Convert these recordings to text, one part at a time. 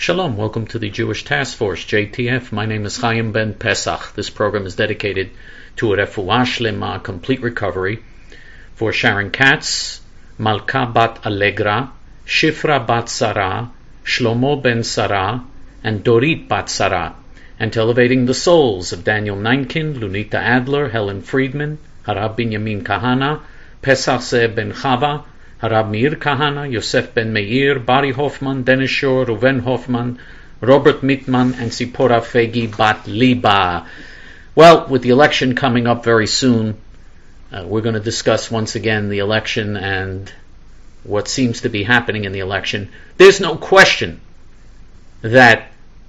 Shalom, welcome to the Jewish Task Force, JTF. My name is Chaim Ben Pesach. This program is dedicated to a refuah shlema, complete recovery, for Sharon Katz, Malka Bat Allegra, Shifra Bat Sarah, Shlomo Ben Sarah, and Dorit Bat Sarah, and to elevating the souls of Daniel Neinkin, Lunita Adler, Helen Friedman, Harab Binyamin Kahana, Pesach Ze'ev Ben Chava, Harab Meir Kahana, Yosef Ben Meir, Bari Hoffman, Dennis Shor, Reuven Hoffman, Robert Mittman, and Sipora Fegi Bat Liba. Well, with the election coming up very soon, we're going to discuss once again the election and what seems to be happening in the election. There's no question that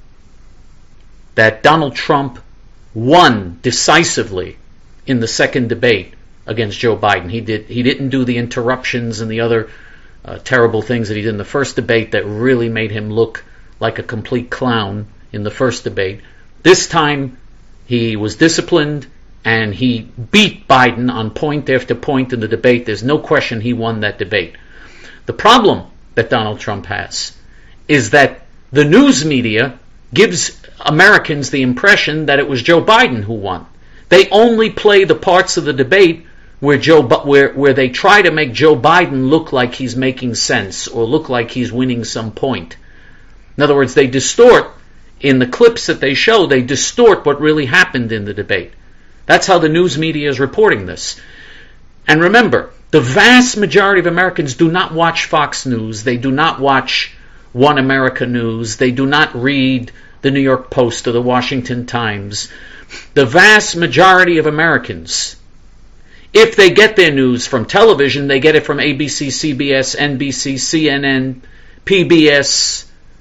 Donald Trump won decisively in the second debate against Joe Biden. He didn't do the interruptions and the other terrible things that he did in the first debate that really made him look like a complete clown in the first debate. This time he was disciplined and he beat Biden on point after point in the debate. There's no question he won that debate. The problem that Donald Trump has is that the news media gives Americans the impression that it was Joe Biden who won. They only play the parts of the debate where they try to make Joe Biden look like he's making sense or look like he's winning some point. In other words, they distort, in the clips that they show, they distort what really happened in the debate. That's how the news media is reporting this. And remember, the vast majority of Americans do not watch Fox News. They do not watch One America News. They do not read the New York Post or the Washington Times. The vast majority of Americans, if they get their news from television, they get it from ABC, CBS, NBC, CNN, PBS,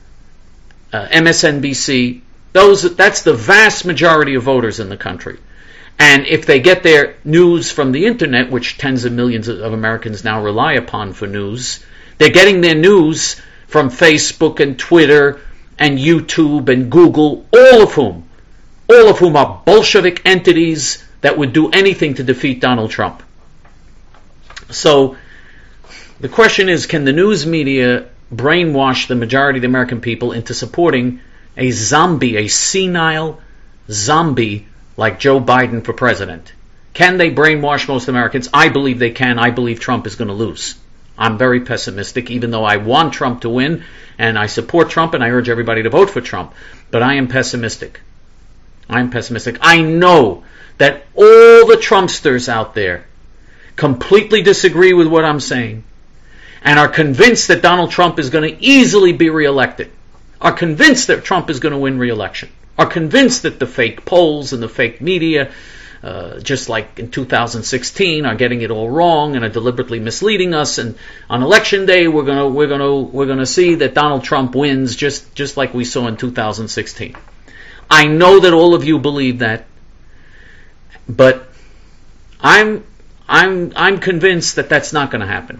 MSNBC. That's the vast majority of voters in the country. And if they get their news from the internet, which tens of millions of Americans now rely upon for news, they're getting their news from Facebook and Twitter and YouTube and Google, all of whom are Bolshevik entities that would do anything to defeat Donald Trump. So the question is, can the news media brainwash the majority of the American people into supporting a zombie, a senile zombie like Joe Biden for president? Can they brainwash most Americans? I believe they can. I believe Trump is going to lose. I'm very pessimistic, even though I want Trump to win, and I support Trump, and I urge everybody to vote for Trump. But I am pessimistic. I know that all the Trumpsters out there completely disagree with what I'm saying and are convinced that Donald Trump is going to easily be reelected, are convinced that Trump is going to win reelection, are convinced that the fake polls and the fake media, just like in 2016, are getting it all wrong and are deliberately misleading us. And on election day, we're going to see that Donald Trump wins, just like we saw in 2016. I know that all of you believe that, but I'm convinced that that's not going to happen.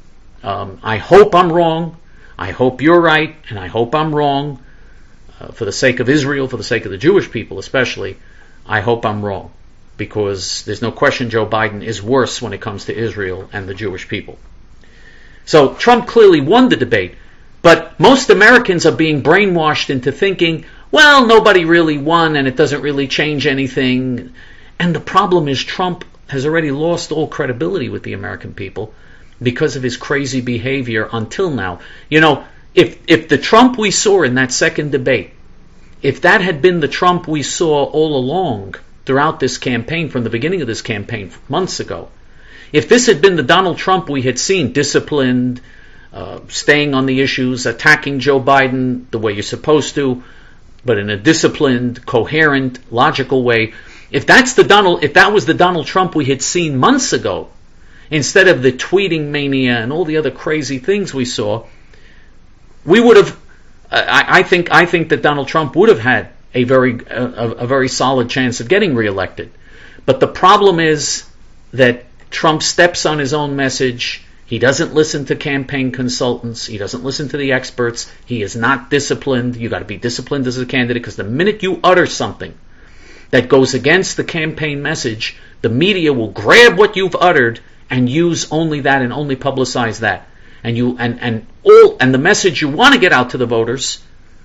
I hope I'm wrong. I hope you're right, and I hope I'm wrong. For the sake of Israel, for the sake of the Jewish people especially, I hope I'm wrong, because there's no question Joe Biden is worse when it comes to Israel and the Jewish people. So Trump clearly won the debate, but most Americans are being brainwashed into thinking, well, nobody really won and it doesn't really change anything. And the problem is Trump has already lost all credibility with the American people because of his crazy behavior until now. You know, if the Trump we saw in that second debate, if that had been the Trump we saw all along throughout this campaign, from the beginning of this campaign months ago, if this had been the Donald Trump we had seen, disciplined, staying on the issues, attacking Joe Biden the way you're supposed to, but in a disciplined, coherent, logical way, if that was the Donald Trump we had seen months ago, instead of the tweeting mania and all the other crazy things we saw, we would have. I think that Donald Trump would have had a very solid chance of getting reelected. But the problem is that Trump steps on his own message. He doesn't listen to campaign consultants. He doesn't listen to the experts. He is not disciplined. You've got to be disciplined as a candidate, because the minute you utter something that goes against the campaign message, the media will grab what you've uttered and use only that and only publicize that. And the message you want to get out to the voters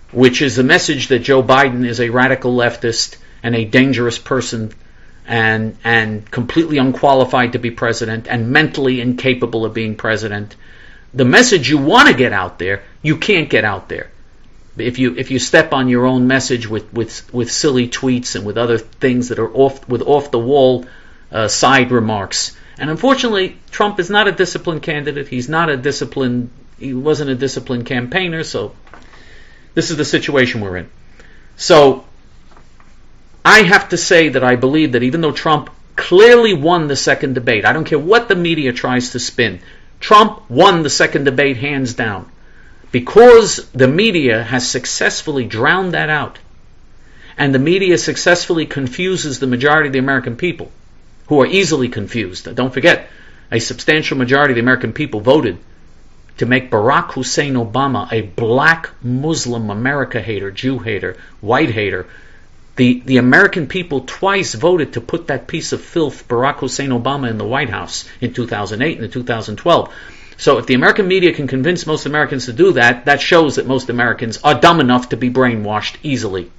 which is the message that Joe Biden is a radical leftist and a dangerous person and completely unqualified to be president and mentally incapable of being president. The message you want to get out there, you can't get out there. If you step on your own message with silly tweets and with other things that are off the wall side remarks. And unfortunately, Trump is not a disciplined candidate. He wasn't a disciplined campaigner, so this is the situation we're in. So I have to say that I believe that even though Trump clearly won the second debate, I don't care what the media tries to spin, Trump won the second debate hands down. Because the media has successfully drowned that out, and the media successfully confuses the majority of the American people, who are easily confused. Don't forget, a substantial majority of the American people voted to make Barack Hussein Obama a black Muslim America hater, Jew hater, white hater. The American people twice voted to put that piece of filth, Barack Hussein Obama, in the White House in 2008 and in 2012. So if the American media can convince most Americans to do that, that shows that most Americans are dumb enough to be brainwashed easily.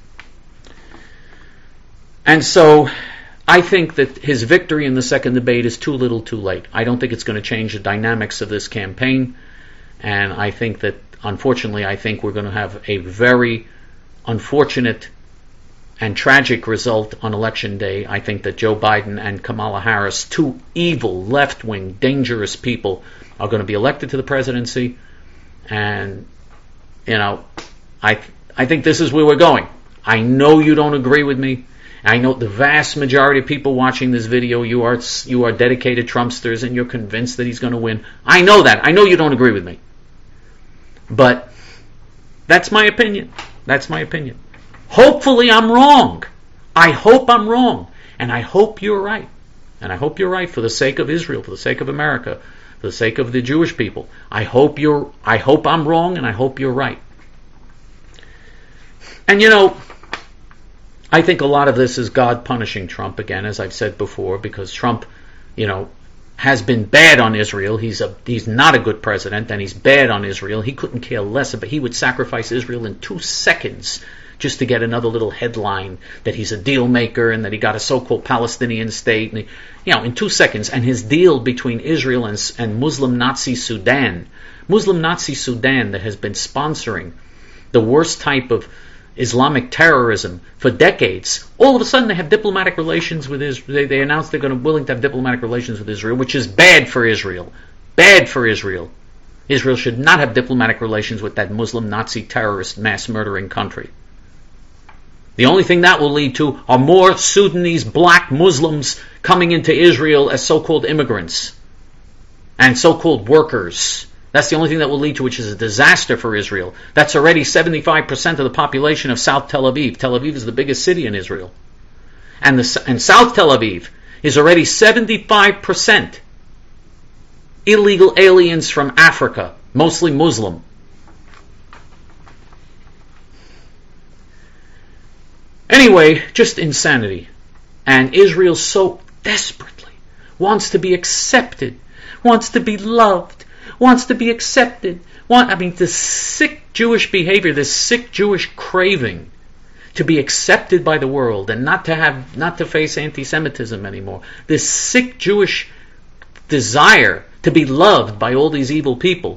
And so I think that his victory in the second debate is too little too late. I don't think it's going to change the dynamics of this campaign. And I think that, unfortunately, we're going to have a very unfortunate and tragic result on Election Day. I think that Joe Biden and Kamala Harris, two evil, left-wing, dangerous people, are going to be elected to the presidency. And, I think this is where we're going. I know you don't agree with me. I know the vast majority of people watching this video, you are dedicated Trumpsters and you're convinced that he's going to win. I know that. I know you don't agree with me. But that's my opinion. That's my opinion. Hopefully I'm wrong. I hope I'm wrong. And I hope you're right. And I hope you're right for the sake of Israel, for the sake of America, for the sake of the Jewish people. I hope I'm wrong, and I hope you're right. And I think a lot of this is God punishing Trump again, as I've said before, because Trump, has been bad on Israel. He's not a good president, and he's bad on Israel. He couldn't care less, but he would sacrifice Israel in 2 seconds just to get another little headline that he's a deal maker and that he got a so-called Palestinian state. And in 2 seconds. And his deal between Israel and Muslim Nazi Sudan that has been sponsoring the worst type of Islamic terrorism for decades, all of a sudden they have diplomatic relations with Israel. They announced they're willing to have diplomatic relations with Israel, which is bad for Israel. Bad for Israel. Israel should not have diplomatic relations with that Muslim Nazi terrorist mass murdering country. The only thing that will lead to are more Sudanese black Muslims coming into Israel as so-called immigrants and so-called workers. That's the only thing that will lead to, which is a disaster for Israel. That's already 75% of the population of South Tel Aviv. Tel Aviv is the biggest city in Israel. And South Tel Aviv is already 75% illegal aliens from Africa, mostly Muslim. Anyway, just insanity. And Israel so desperately wants to be accepted, wants to be loved, wants to be accepted. This sick Jewish behavior, this sick Jewish craving to be accepted by the world and not to face anti-Semitism anymore. This sick Jewish desire to be loved by all these evil people,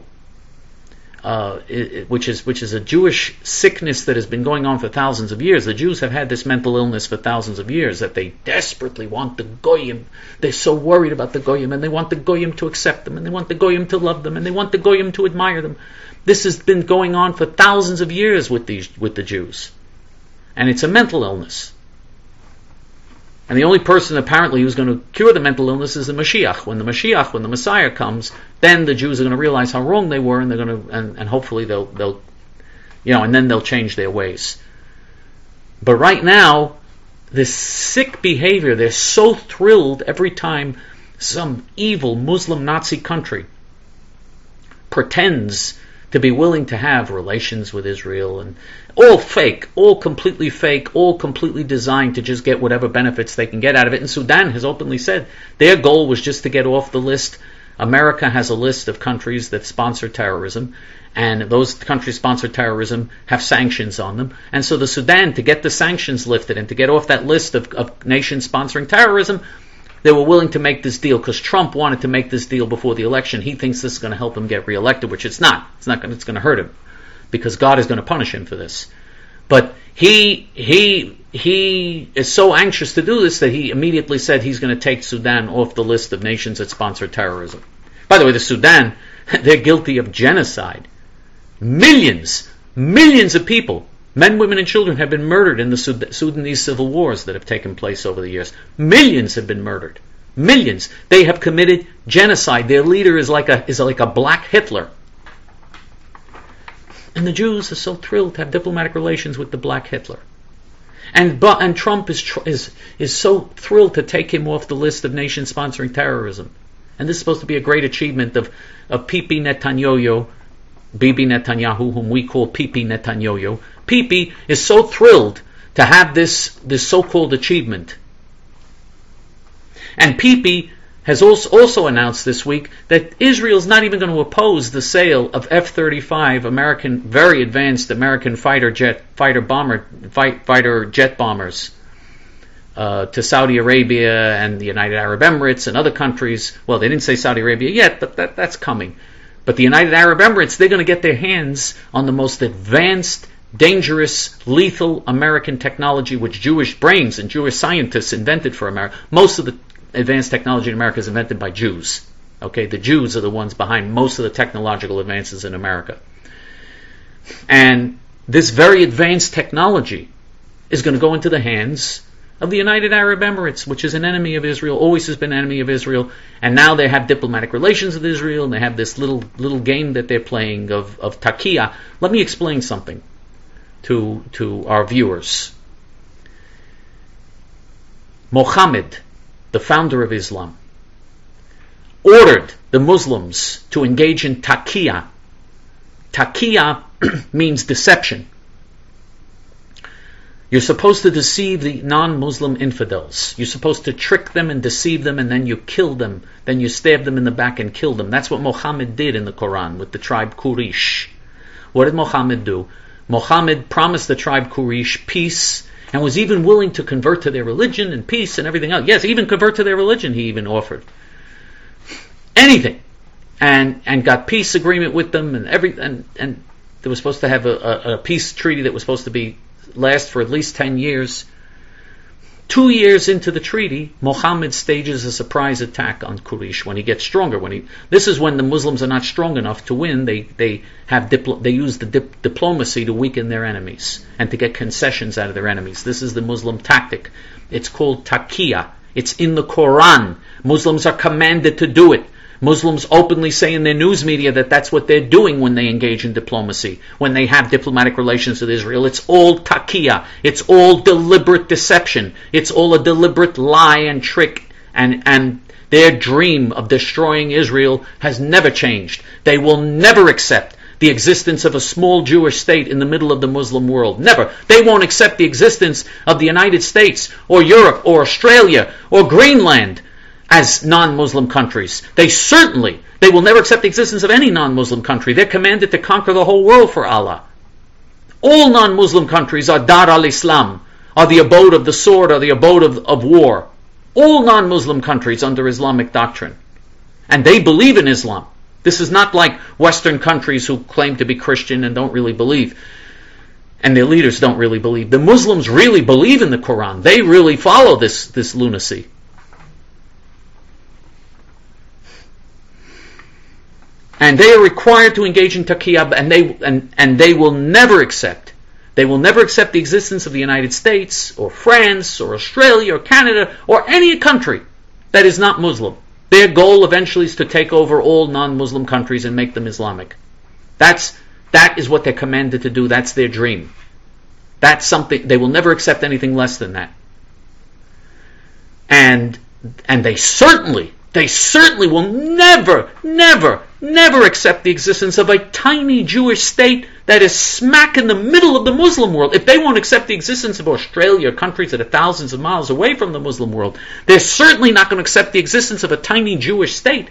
which is a Jewish sickness that has been going on for thousands of years. The Jews have had this mental illness for thousands of years, that they desperately want the Goyim. They're so worried about the Goyim, and they want the Goyim to accept them, and they want the Goyim to love them, and they want the Goyim to admire them. This has been going on for thousands of years with the Jews. And it's a mental illness. And the only person apparently who's going to cure the mental illness is the Mashiach. When the Messiah comes, then the Jews are going to realize how wrong they were, and they're going to, and hopefully they'll and then they'll change their ways. But right now, this sick behavior, they're so thrilled every time some evil Muslim Nazi country pretends to be willing to have relations with Israel, and all fake, all completely fake, all completely designed to just get whatever benefits they can get out of it. And Sudan has openly said their goal was just to get off the list America has a list of countries that sponsor terrorism, and those countries sponsor terrorism have sanctions on them. And so the Sudan, to get the sanctions lifted and to get off that list of nations sponsoring terrorism, they were willing to make this deal because Trump wanted to make this deal before the election. He thinks this is going to help him get reelected, which it's not. It's going to hurt him because God is going to punish him for this. But he is so anxious to do this that he immediately said he's going to take Sudan off the list of nations that sponsor terrorism. By the way, the Sudan, they're guilty of genocide. Millions of people, men, women, and children, have been murdered in the Sudanese civil wars that have taken place over the years. Millions have been murdered. Millions. They have committed genocide. Their leader is like a black Hitler. And the Jews are so thrilled to have diplomatic relations with the black Hitler. And Trump is so thrilled to take him off the list of nations sponsoring terrorism. And this is supposed to be a great achievement of Bibi Netanyahu, whom we call Bibi Netanyahu. Bibi is so thrilled to have this so-called achievement. And Bibi has also announced this week that Israel's not even going to oppose the sale of F-35 very advanced American fighter jet bombers to Saudi Arabia and the United Arab Emirates and other countries. Well, they didn't say Saudi Arabia yet, but that's coming. But the United Arab Emirates, they're going to get their hands on the most advanced, dangerous, lethal American technology which Jewish brains and Jewish scientists invented for America. Most of the advanced technology in America is invented by Jews. Okay, the Jews are the ones behind most of the technological advances in America. And this very advanced technology is going to go into the hands of the United Arab Emirates, which is an enemy of Israel, always has been an enemy of Israel, and now they have diplomatic relations with Israel, and they have this little game that they're playing of Taqiyya. Let me explain something to our viewers. Muhammad, the founder of Islam, ordered the Muslims to engage in Taqiyya. Taqiyya means deception. You're supposed to deceive the non-Muslim infidels. You're supposed to trick them and deceive them, and then you kill them. Then you stab them in the back and kill them. That's what Muhammad did in the Quran with the tribe Quraysh. What did Muhammad do? Muhammad promised the tribe Quraysh peace and was even willing to convert to their religion and peace and everything else. Yes, even convert to their religion he even offered. Anything. And got peace agreement with them and they were supposed to have a peace treaty that was supposed to last for at least 10 years. 2 years into the treaty, Muhammad stages a surprise attack on Quraysh when he gets stronger. This is when the Muslims are not strong enough to win. They use the diplomacy to weaken their enemies and to get concessions out of their enemies. This is the Muslim tactic. It's called Taqiyya. It's in the Quran. Muslims are commanded to do it. Muslims openly say in their news media that that's what they're doing when they engage in diplomacy, when they have diplomatic relations with Israel. It's all taqiyya. It's all deliberate deception. It's all a deliberate lie and trick. And their dream of destroying Israel has never changed. They will never accept the existence of a small Jewish state in the middle of the Muslim world. Never. They won't accept the existence of the United States or Europe or Australia or Greenland as non-Muslim countries. They will never accept the existence of any non-Muslim country. They're commanded to conquer the whole world for Allah. All non-Muslim countries are Dar al-Islam, are the abode of the sword, are the abode of war. All non-Muslim countries under Islamic doctrine. And they believe in Islam. This is not like Western countries who claim to be Christian and don't really believe. And their leaders don't really believe. The Muslims really believe in the Quran. They really follow this lunacy. And they are required to engage in taqiyya, and they will never accept. They will never accept the existence of the United States or France or Australia or Canada or any country that is not Muslim. Their goal eventually is to take over all non-Muslim countries and make them Islamic. That is what they're commanded to do. That's their dream. That's something they will never accept anything less than that. And they certainly will never accept the existence of a tiny Jewish state that is smack in the middle of the Muslim world. If they won't accept the existence of Australia, countries that are thousands of miles away from the Muslim world, they're certainly not going to accept the existence of a tiny Jewish state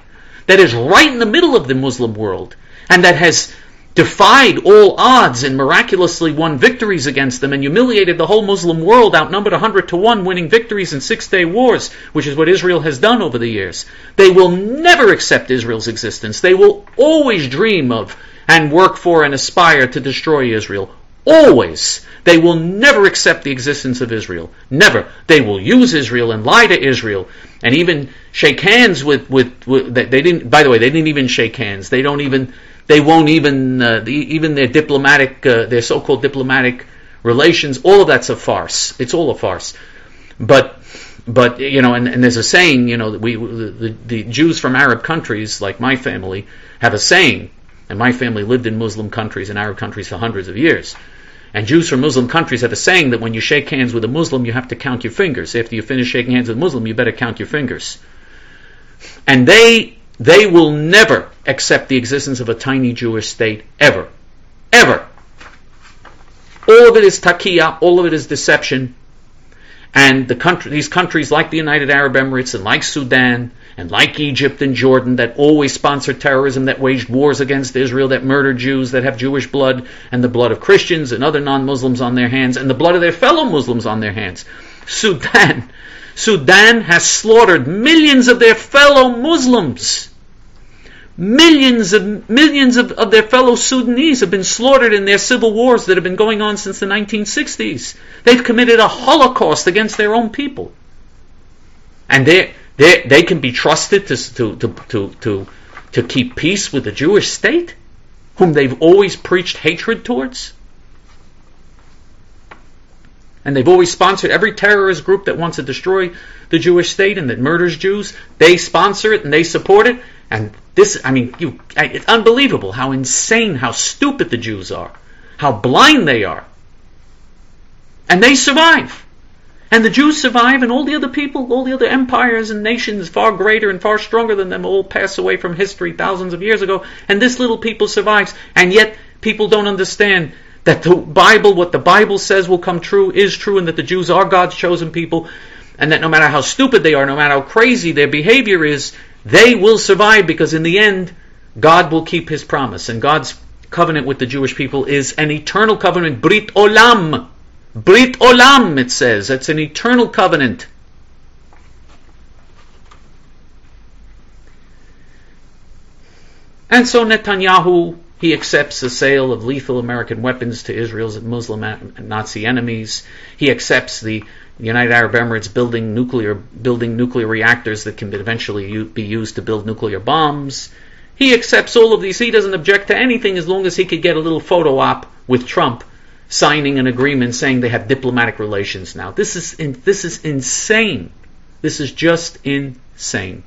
that is right in the middle of the Muslim world, and that has defied all odds and miraculously won victories against them and humiliated the whole Muslim world, outnumbered 100-1, winning victories in 6-day wars, which is what Israel has done over the years. They will never accept Israel's existence. They will always dream of and work for and aspire to destroy Israel. Always. They will never accept the existence of Israel. Never. They will use Israel and lie to Israel and even shake hands with they didn't, by the way, they didn't even shake hands. They won't even even their diplomatic, their so-called diplomatic relations, all of that's a farce. It's all a farce. But you know, and there's a saying, you know, that the Jews from Arab countries, like my family, have a saying, and my family lived in Muslim countries and Arab countries for hundreds of years. And Jews from Muslim countries have a saying that when you shake hands with a Muslim, you have to count your fingers. After you finish shaking hands with a Muslim, you better count your fingers. And they will never accept the existence of a tiny Jewish state, ever. Ever. All of it is taqiyya, all of it is deception. And these countries like the United Arab Emirates and like Sudan and like Egypt and Jordan that always sponsor terrorism, that waged wars against Israel, that murder Jews, that have Jewish blood and the blood of Christians and other non-Muslims on their hands and the blood of their fellow Muslims on their hands. Sudan has slaughtered millions of their fellow Muslims. Millions of their fellow Sudanese have been slaughtered in their civil wars that have been going on since the 1960s. They've committed a Holocaust against their own people. And they can be trusted to keep peace with the Jewish state, whom they've always preached hatred towards. And they've always sponsored every terrorist group that wants to destroy the Jewish state and that murders Jews. They sponsor it and they support it. And this, I mean, it's unbelievable how insane, how stupid the Jews are, how blind they are. And they survive. And the Jews survive, and all the other people, all the other empires and nations far greater and far stronger than them all pass away from history thousands of years ago. And this little people survives. And yet people don't understand that the Bible, what the Bible says will come true, is true, and that the Jews are God's chosen people, and that no matter how stupid they are, no matter how crazy their behavior is, they will survive, because in the end, God will keep His promise. And God's covenant with the Jewish people is an eternal covenant, Brit Olam. Brit Olam, it says. It's an eternal covenant. And so Netanyahu, he accepts the sale of lethal American weapons to Israel's Muslim and Nazi enemies. He accepts the United Arab Emirates building nuclear reactors that can eventually be used to build nuclear bombs. He accepts all of these. He doesn't object to anything as long as he could get a little photo op with Trump signing an agreement saying they have diplomatic relations now. This is insane. This is just insane.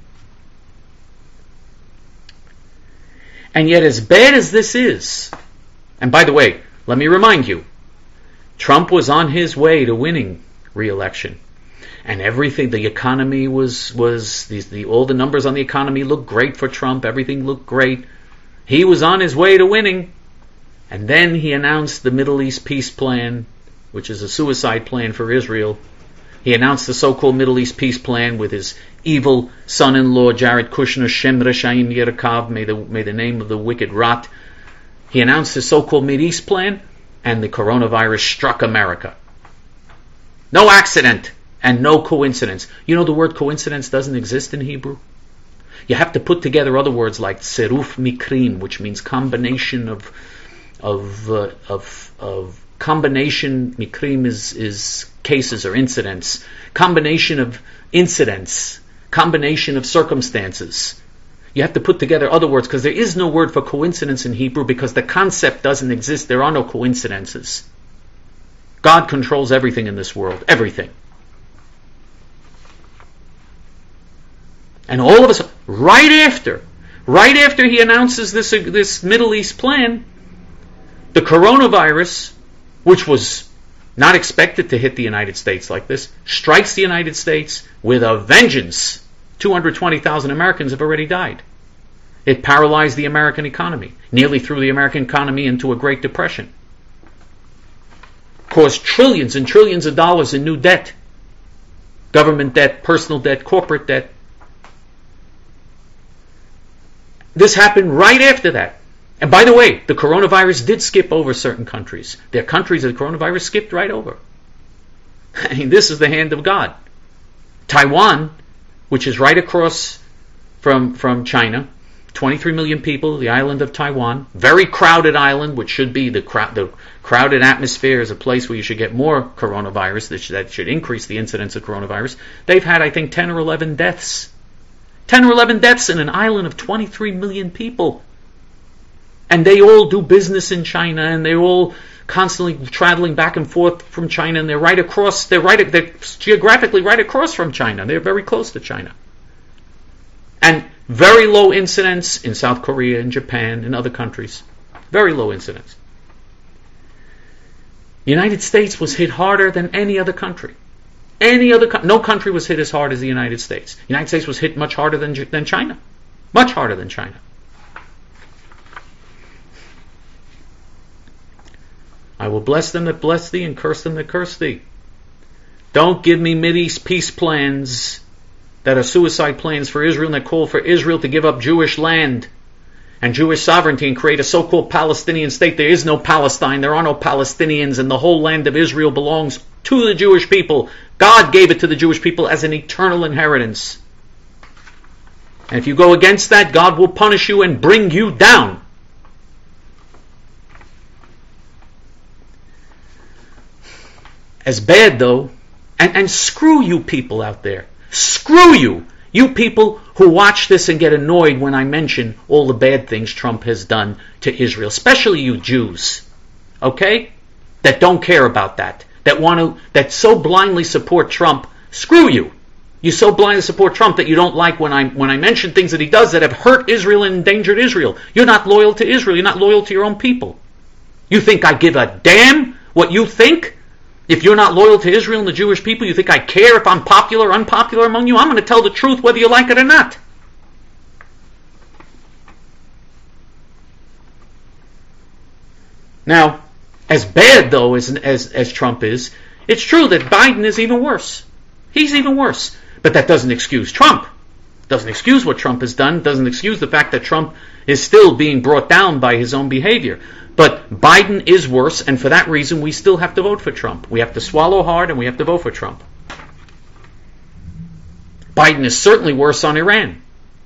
And yet, as bad as this is, and by the way, let me remind you, Trump was on his way to winning re-election, and everything, the economy all the numbers on the economy looked great for Trump. Everything looked great. He was on his way to winning, and then he announced the Middle East peace plan, which is a suicide plan for Israel. He announced the so-called Middle East peace plan with his evil son-in-law Jared Kushner, Shem Reshaim Yerkav, may the name of the wicked rot. He announced his so-called Middle East plan, and the coronavirus struck America. No accident and no coincidence. You know the word coincidence doesn't exist in Hebrew? You have to put together other words like Tseruf Mikrim, which means combination of combination. Mikrim is cases or incidents. Combination of incidents. Combination of circumstances. You have to put together other words, because there is no word for coincidence in Hebrew, because the concept doesn't exist. There are no coincidences. God controls everything in this world. Everything. And all of a sudden, right after he announces this Middle East plan, the coronavirus, which was not expected to hit the United States like this, strikes the United States with a vengeance. 220,000 Americans have already died. It paralyzed the American economy, nearly threw the American economy into a Great Depression, caused trillions and trillions of dollars in new debt, government debt, personal debt, corporate debt. this happened right after that. And by the way, the coronavirus did skip over certain countries. There are countries that the coronavirus skipped right over. I mean, this is the hand of God. Taiwan, which is right across from China, 23 million people, the island of Taiwan, very crowded island, which should be the crowded atmosphere is a place where you should get more coronavirus, that should increase the incidence of coronavirus. They've had, I think, 10 or 11 deaths. 10 or 11 deaths in an island of 23 million people. And they all do business in China, and they're all constantly traveling back and forth from China, and they're geographically right across from China. They're very close to China. And very low incidence in South Korea, in Japan, in other countries. Very low incidence. The United States was hit harder than any other country. No country was hit as hard as the United States. The United States was hit much harder than China. Much harder than China. I will bless them that bless thee and curse them that curse thee. Don't give me Mideast peace plans that are suicide plans for Israel and that call for Israel to give up Jewish land and Jewish sovereignty and create a so-called Palestinian state. There is no Palestine. There are no Palestinians, and the whole land of Israel belongs to the Jewish people. God gave it to the Jewish people as an eternal inheritance. And if you go against that, God will punish you and bring you down. As bad, though, and screw you people out there. Screw you! You people who watch this and get annoyed when I mention all the bad things Trump has done to Israel, especially you Jews, okay? That don't care about that. That so blindly support Trump. Screw you! You so blindly support Trump that you don't like when I mention things that he does that have hurt Israel and endangered Israel. You're not loyal to Israel. You're not loyal to your own people. You think I give a damn what you think? If you're not loyal to Israel and the Jewish people, you think I care if I'm popular or unpopular among you? I'm going to tell the truth whether you like it or not. Now, as bad, though, as Trump is, it's true that Biden is even worse. He's even worse. But that doesn't excuse Trump. Doesn't excuse what Trump has done. Doesn't excuse the fact that Trump is still being brought down by his own behavior. But Biden is worse, and for that reason, we still have to vote for Trump. We have to swallow hard, and we have to vote for Trump. Biden is certainly worse on Iran.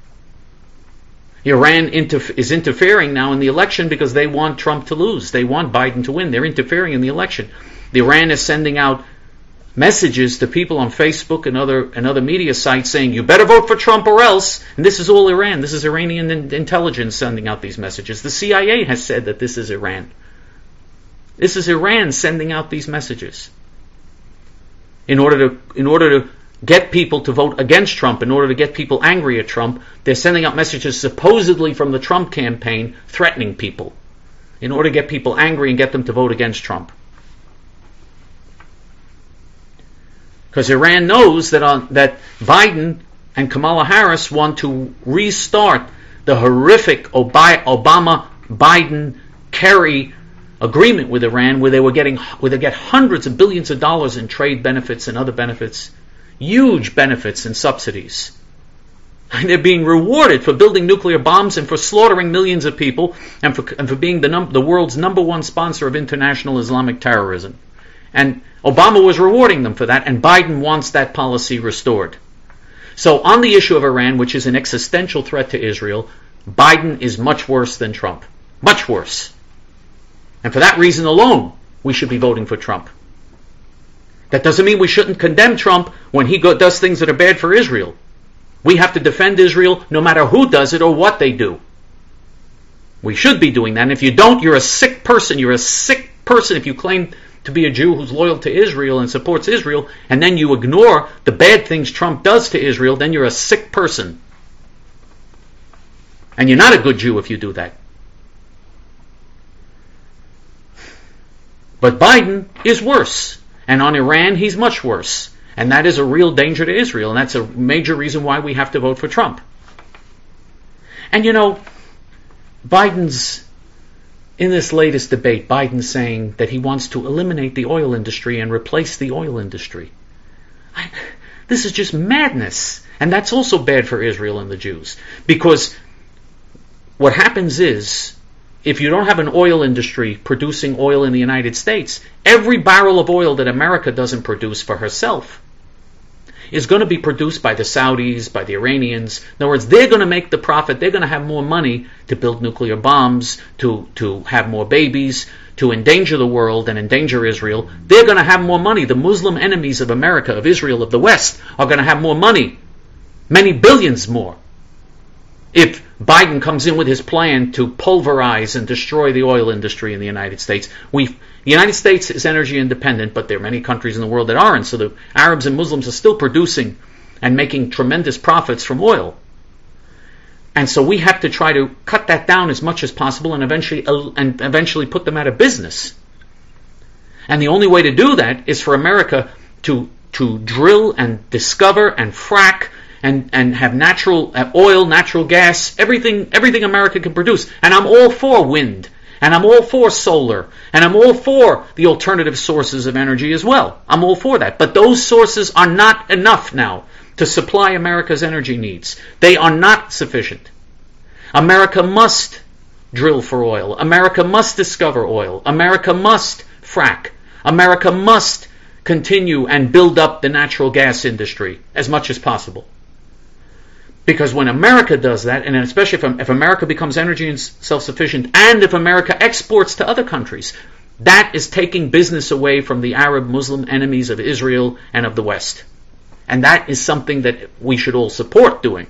Iran is interfering now in the election because they want Trump to lose. They want Biden to win. They're interfering in the election. Iran is sending out messages to people on Facebook and other media sites saying, you better vote for Trump or else. And this is all Iran. This is Iranian intelligence sending out these messages. The CIA has said that this is Iran. This is Iran sending out these messages in order to get people to vote against Trump, in order to get people angry at Trump. They're sending out messages supposedly from the Trump campaign threatening people in order to get people angry and get them to vote against Trump. Because Iran knows that Biden and Kamala Harris want to restart the horrific Obama-Biden-Kerry agreement with Iran, where they get hundreds of billions of dollars in trade benefits and other benefits, huge benefits and subsidies. And they're being rewarded for building nuclear bombs and for slaughtering millions of people and for being the world's number one sponsor of international Islamic terrorism. And Obama was rewarding them for that, and Biden wants that policy restored. So on the issue of Iran, which is an existential threat to Israel, Biden is much worse than Trump. Much worse. And for that reason alone, we should be voting for Trump. That doesn't mean we shouldn't condemn Trump when he does things that are bad for Israel. We have to defend Israel no matter who does it or what they do. We should be doing that. And if you don't, you're a sick person. You're a sick person if you claim to be a Jew who's loyal to Israel and supports Israel, and then you ignore the bad things Trump does to Israel, then you're a sick person. And you're not a good Jew if you do that. But Biden is worse. And on Iran, he's much worse. And that is a real danger to Israel, and that's a major reason why we have to vote for Trump. And in this latest debate, Biden's saying that he wants to eliminate the oil industry and replace the oil industry. This is just madness. And that's also bad for Israel and the Jews. Because what happens is, if you don't have an oil industry producing oil in the United States, every barrel of oil that America doesn't produce for herself is going to be produced by the Saudis, by the Iranians. In other words, they're going to make the profit. They're going to have more money to build nuclear bombs, to have more babies, to endanger the world and endanger Israel. They're going to have more money. The Muslim enemies of America, of Israel, of the West, are going to have more money. Many billions more. If Biden comes in with his plan to pulverize and destroy the oil industry in the United States, the United States is energy independent, but there are many countries in the world that aren't. So the Arabs and Muslims are still producing and making tremendous profits from oil. And so we have to try to cut that down as much as possible and eventually put them out of business. And the only way to do that is for America to drill and discover and frack and have natural oil, natural gas, everything America can produce. And I'm all for wind, and I'm all for solar, and I'm all for the alternative sources of energy as well. I'm all for that. But those sources are not enough now to supply America's energy needs. They are not sufficient. America must drill for oil. America must discover oil. America must frack. America must continue and build up the natural gas industry as much as possible. Because when America does that, and especially if America becomes energy and self-sufficient, and if America exports to other countries, that is taking business away from the Arab Muslim enemies of Israel and of the West. And that is something that we should all support doing.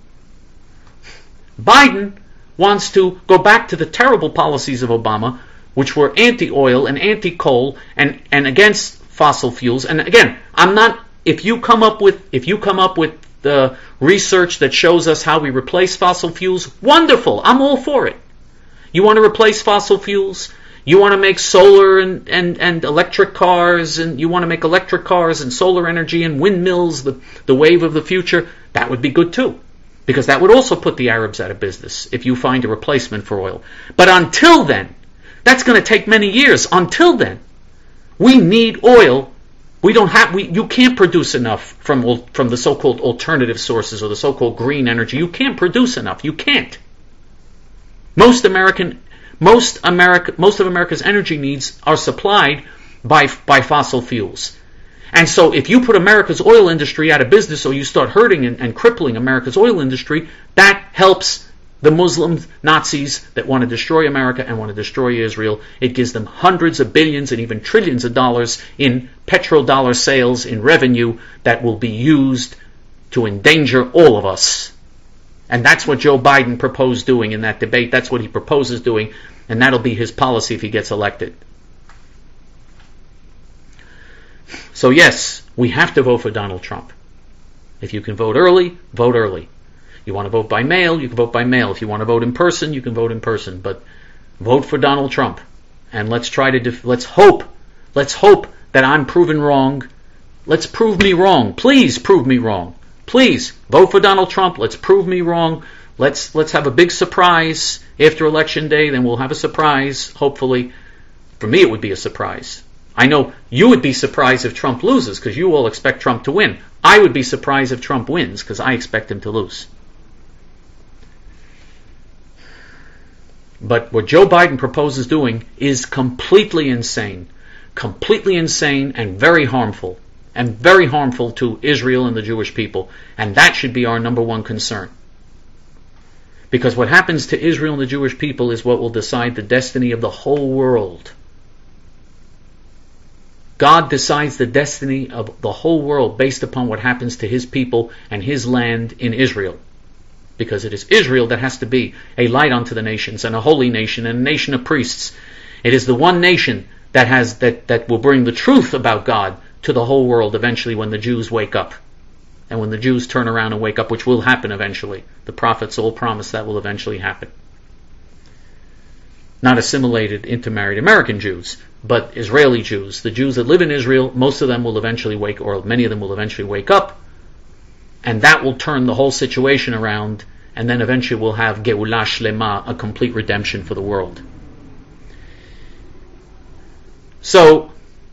Biden wants to go back to the terrible policies of Obama, which were anti-oil and anti-coal and against fossil fuels. And again, if you come up with the research that shows us how we replace fossil fuels, wonderful. I'm all for it. You want to replace fossil fuels? You want to make solar and electric cars, and you want to make electric cars and solar energy and windmills, the wave of the future? That would be good too. Because that would also put the Arabs out of business if you find a replacement for oil. But until then, that's going to take many years. Until then, we need oil. You can't produce enough from the so-called alternative sources or the so-called green energy. You can't produce enough. You can't. Most of America's energy needs are supplied by fossil fuels. And so if you put America's oil industry out of business, or you start hurting and crippling America's oil industry, that helps the Muslim Nazis that want to destroy America and want to destroy Israel. It gives them hundreds of billions and even trillions of dollars in petrodollar sales, in revenue that will be used to endanger all of us. And that's what Joe Biden proposed doing in that debate. That's what he proposes doing, and that'll be his policy if he gets elected. So yes, we have to vote for Donald Trump. If you can vote early, vote early. You want to vote by mail, you can vote by mail. If you want to vote in person, you can vote in person. But vote for Donald Trump. And let's hope that I'm proven wrong. Let's prove me wrong. Please prove me wrong. Please vote for Donald Trump. Let's prove me wrong. Let's have a big surprise after Election Day. Then we'll have a surprise, hopefully. For me, it would be a surprise. I know you would be surprised if Trump loses because you all expect Trump to win. I would be surprised if Trump wins because I expect him to lose. But what Joe Biden proposes doing is completely insane and very harmful to Israel and the Jewish people. And that should be our number one concern. Because what happens to Israel and the Jewish people is what will decide the destiny of the whole world. God decides the destiny of the whole world based upon what happens to his people and his land in Israel. Because it is Israel that has to be a light unto the nations and a holy nation and a nation of priests. It is the one nation that will bring the truth about God to the whole world eventually when the Jews wake up. And when the Jews turn around and wake up, which will happen eventually. The prophets all promise that will eventually happen. Not assimilated, intermarried American Jews, but Israeli Jews. The Jews that live in Israel, most of them will eventually many of them will eventually wake up, and that will turn the whole situation around, and then eventually we'll have Geulah Shlema, a complete redemption for the world. So,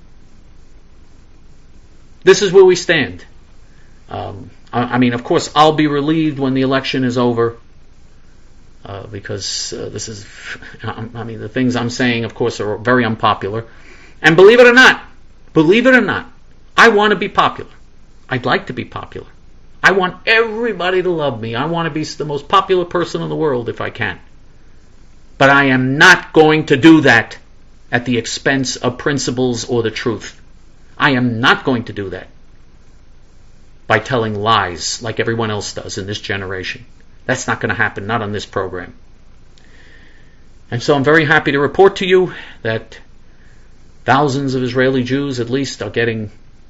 this is where we stand. Of course, I'll be relieved when the election is over. because this is, the things I'm saying, of course, are very unpopular. And believe it or not, I want to be popular. I'd like to be popular. I want everybody to love me. I want to be the most popular person in the world if I can. But I am not going to do that at the expense of principles or the truth. I am not going to do that by telling lies like everyone else does in this generation. That's not going to happen, not on this program. And so I'm very happy to report to you that thousands of Israeli Jews at least are getting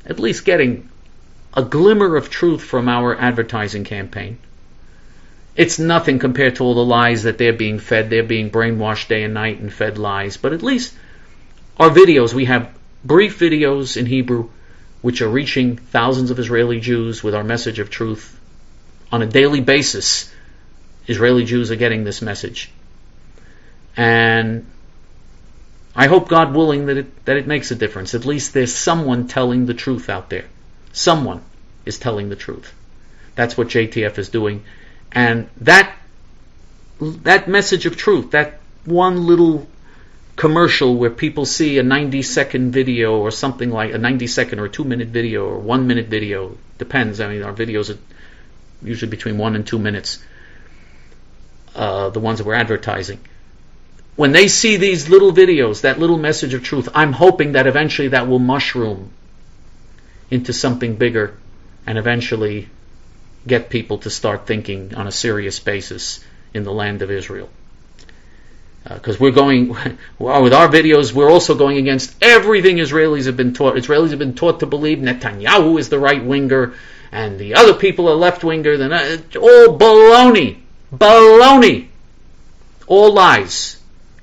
a glimmer of truth from our advertising campaign. It's nothing compared to all the lies that they're being fed. They're being brainwashed day and night and fed lies. But at least our videos, we have brief videos in Hebrew which are reaching thousands of Israeli Jews with our message of truth. On a daily basis, Israeli Jews are getting this message. And I hope, God willing, that it makes a difference. At least there's someone telling the truth out there. Someone is telling the truth. That's what JTF is doing. And that message of truth, that one little commercial where people see a 90-second video or something like a 90-second or a 2-minute video or 1-minute video, depends. Our videos are usually between 1 and 2 minutes, the ones that we're advertising. When they see these little videos, that little message of truth, I'm hoping that eventually that will mushroom into something bigger and eventually get people to start thinking on a serious basis in the land of Israel. Because with our videos, we're also going against everything Israelis have been taught. Israelis have been taught to believe Netanyahu is the right-winger and the other people are left-winger. All baloney. Baloney. All lies.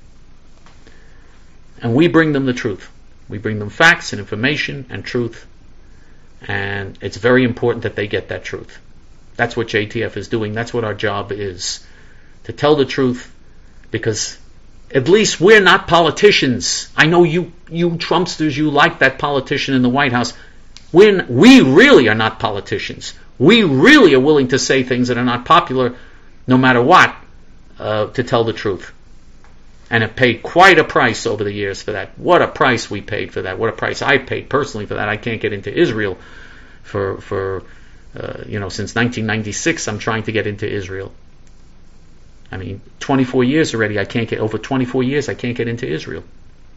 And we bring them the truth. We bring them facts and information and truth. And it's very important that they get that truth. That's what JTF is doing. That's what our job is. To tell the truth, because at least we're not politicians. I know you Trumpsters, you like that politician in the White House. We really are not politicians. We really are willing to say things that are not popular, no matter what, to tell the truth. And have paid quite a price over the years for that. What a price we paid for that. What a price I paid personally for that. I can't get into Israel for since 1996 I'm trying to get into Israel. 24 years already, over 24 years I can't get into Israel.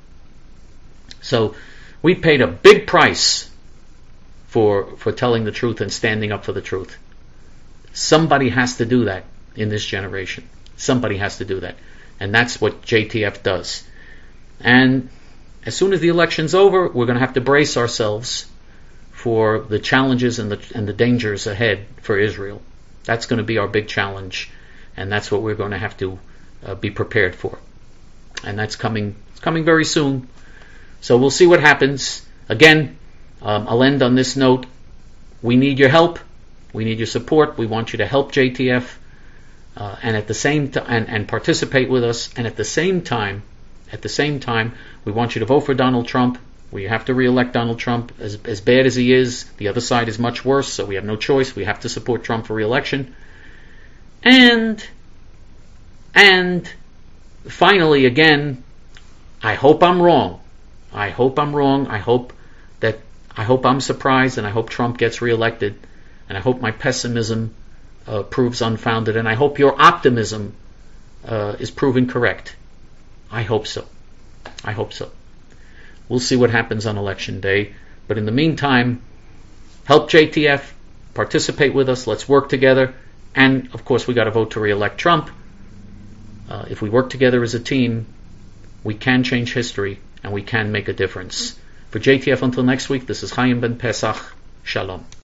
So we paid a big price for telling the truth and standing up for the truth. Somebody has to do that in this generation. Somebody has to do that. And that's what JTF does. And as soon as the election's over, we're going to have to brace ourselves for the challenges and the dangers ahead for Israel. That's going to be our big challenge. And that's what we're going to have to be prepared for. And that's coming. It's coming very soon. So we'll see what happens. Again, I'll end on this note. We need your help. We need your support. We want you to help JTF, and at the same time, and participate with us. And at the same time, we want you to vote for Donald Trump. We have to re-elect Donald Trump. As bad as he is, the other side is much worse. So we have no choice. We have to support Trump for re-election. And finally, again, I hope I'm wrong. I hope I'm surprised, and I hope Trump gets reelected, and I hope my pessimism proves unfounded, and I hope your optimism is proven correct. I hope so. We'll see what happens on Election Day. But in the meantime, help JTF, participate with us, let's work together. And, of course, we got to vote to re-elect Trump. If we work together as a team, we can change history and we can make a difference. For JTF until next week, this is Chaim Ben Pesach. Shalom.